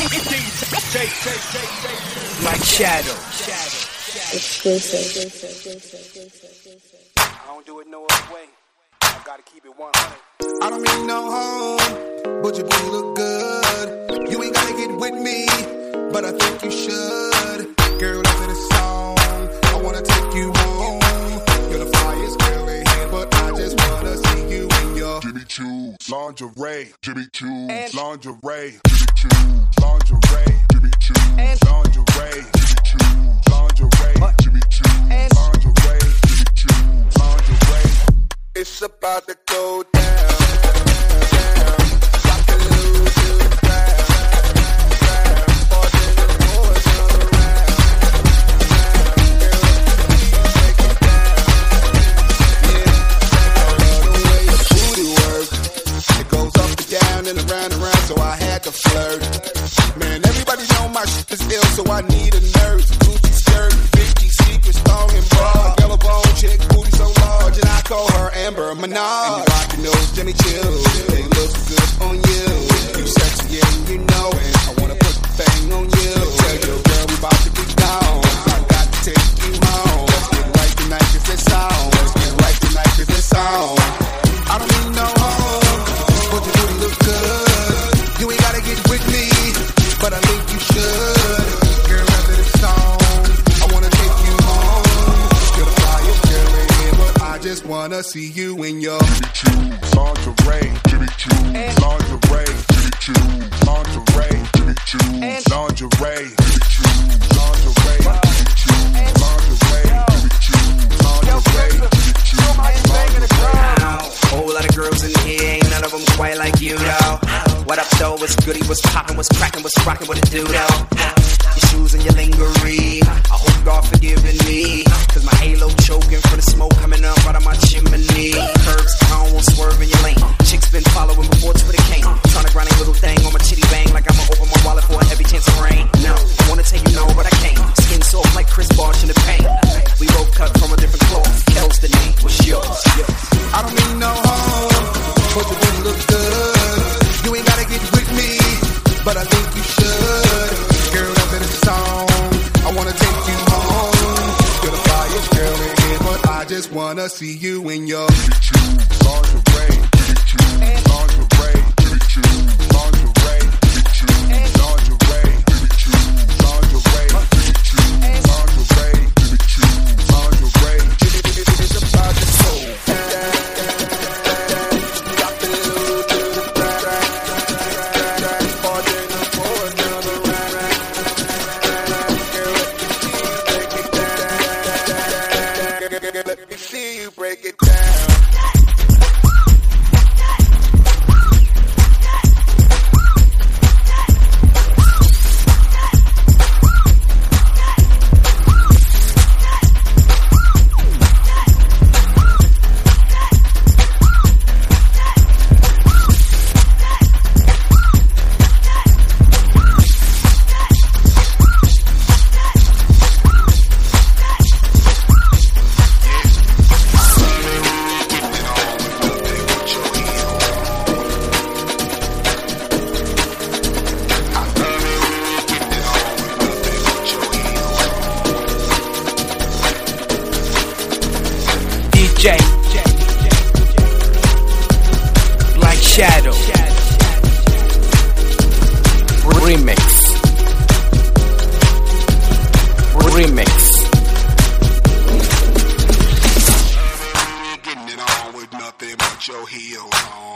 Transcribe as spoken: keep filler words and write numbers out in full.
Like Shadow. Exclusive. I don't do it no other way. I gotta keep it one hundred. I don't mean no harm, but your booty look good. You ain't gotta get with me, but I think you should. Girl, after the song, I wanna take you home. You're the flyest girl in here, but I just wanna see you in your Jimmy Choo, lingerie, Jimmy Choo, And- lingerie, Jimmy Choo, lingerie, Jimmy Choo, And- lingerie, Jimmy Choo, lingerie, What? Jimmy Choo, And- lingerie, Jimmy Choo, lingerie. It's about to go down. Rock it low to the ground. All day the boys turn around. Girl, take it down. Yeah, I love the way your booty work. It goes up and down and around and around, so I had to flirt. Man, everybody know my shit is ill, so I need a nurse. Gucci skirt, Vicky secret, strong and broad. Yellow bone chick, booty so large, and I call her Amber Minaj. And you rockin' those Jimmy Chills, they look good on you. You sexy and you know it. I wanna put the thing on you. Tell your girl we bout to be gone. I got to take you home. Let's get right tonight 'cause it's on. Let's get right tonight 'cause it's on. I don't need no home, but your booty look good. You ain't gotta get with me, but I think you should. Girl, after this song, I wanna take you home. You're the flyest girl in here, but I just wanna see you in your Jimmy Choo, lingerie, Jimmy Choo, And- lingerie, Jimmy Choo, lingerie, Jimmy Choo, And- lingerie, Jimmy Choo, lingerie, Jimmy Choo, lingerie, Jimmy Choo, lingerie, Jimmy Choo, lingerie. Whole lot of girls in here, ain't none of them quite like you though. What up though? What's goody? What's poppin'? What's crackin'? What's rockin'? What it do though? Your shoes and your lingerie, I hope God forgiving me, 'cause my halo choking for the smoke coming up out of my chimney. Curbs, I won't swerve in your lane. Chicks been following before Twitter came. Tryna grind a little thing on my chitty bang like I'ma open my wallet for a heavy chance of rain. No, I wanna take you no, but I can't. Skin soft like Chris Bosh in the paint. We both cut from a different cloth. Kel's the name. What's yours? I don't mean no harm, but your booty looks good. You ain't gotta get with me, but I think you should. Girl, after this song, I wanna take you home. You're the flyest girl in here, but I just wanna see you in your Jimmy Choo, lingerie, Jimmy Choo, lingerie, Jimmy Choo, lingerie, Jimmy Choo, lingerie, Jimmy Choo, lingerie, Jimmy Choo, lingerie, Jimmy Choo, lingerie. It's about to go down. Rock it low to the ground. All day the boys turn around. Girl, let me see you break it down. D J Like Shadow Remix Remix Getting it on with nothing but your heels on.